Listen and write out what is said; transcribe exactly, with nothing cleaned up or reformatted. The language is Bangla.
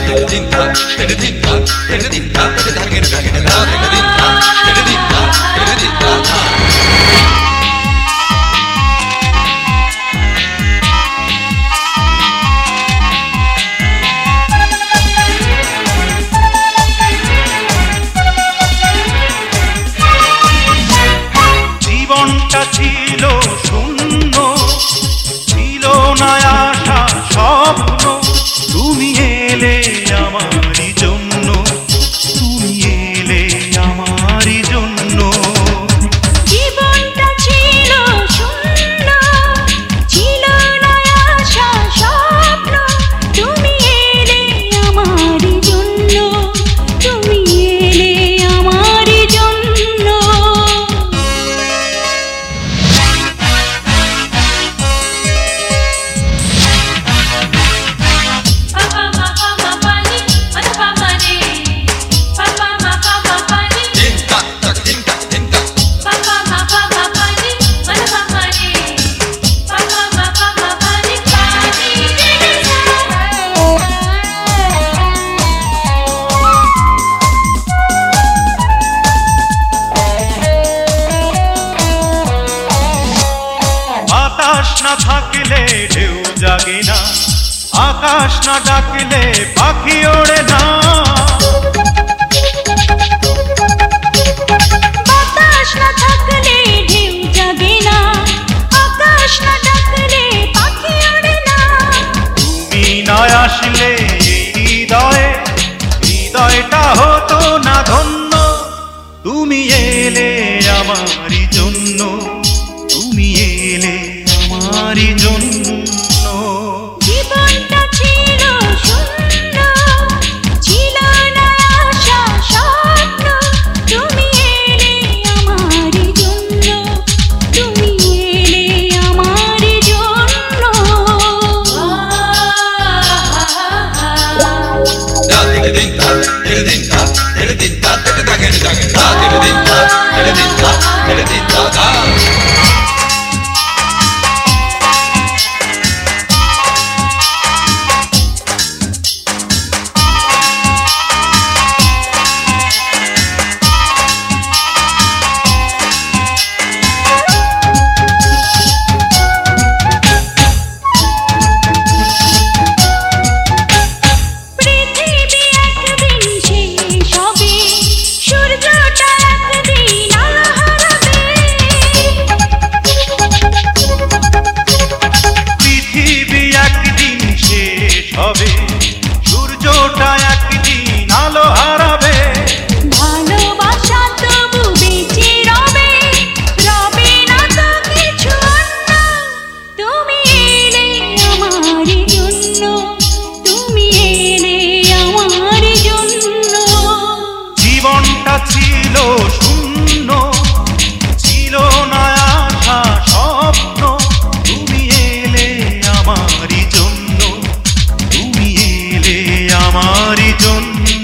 জীবনটা ছিল শূন্য, ছিল না আশা স্বপ্ন, তুমি এলে আমারই জন্য, তুমি এলে আমারই জন্য। জীবনটা ছিল শূন্য, ছিল না আশা স্বপ্ন, তুমি এলে আমারই জন্য, তুমি এলে আমারই জন্য। বাতাস না থাকলে ঢেউ জাগে না, আকাশ না ডাকলে পাখি ওড়ে না। বাতাস না থাকলে ঢেউ জাগে না, আকাশ না ডাকলে পাখি ওড়ে না। তুমি না আসলে এই হৃদয়ে, হৃদয়টা হতো না ধন্য, তুমি এলে আমারই জন্য, তুমি এলে আমারই জন্য। জীবনটা ছিল শূন্য, ছিল না আশা স্বপ্ন, তুমি এলে আমারই জন্য, তুমি এলে আমারই জন্য। পৃথিবী একদিন শেষ হবে, সূর্যটা একদিন আলো হারাবে। পৃথিবী একদিন শেষ হবে, সূর্যটা একদিন আলো হারাবে। ভালোবাসা তবু বেঁচে রবে, রবে না তো কিছু অন্য, তুমি এলে আমারই জন্য, তুমি এলে আমারই জন্য। জীবনটা ছিল শূন্য, ছিল না আশা স্বপ্ন, তুমি এলে আমারই জন্য, তুমি এলে আমারই জন্য।